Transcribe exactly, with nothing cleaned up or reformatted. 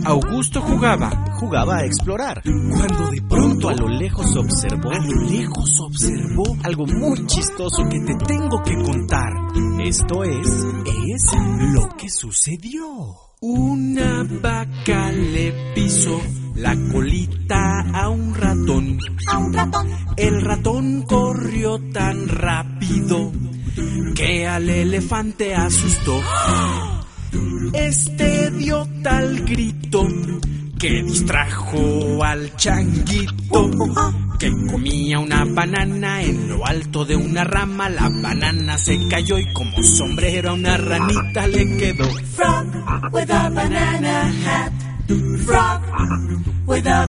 Augusto jugaba, jugaba a explorar, cuando de pronto a lo lejos observó, a lo lejos observó algo muy chistoso que te tengo que contar. Esto es, es lo que sucedió. Una vaca le pisó la colita a un ratón. A un ratón. El ratón corrió tan rápido que al elefante asustó. Este dio tal grito que distrajo al changuito, que comía una banana en lo alto de una rama. La banana se cayó y como sombrero a una ranita le quedó. Frog with a banana hat. Frog with a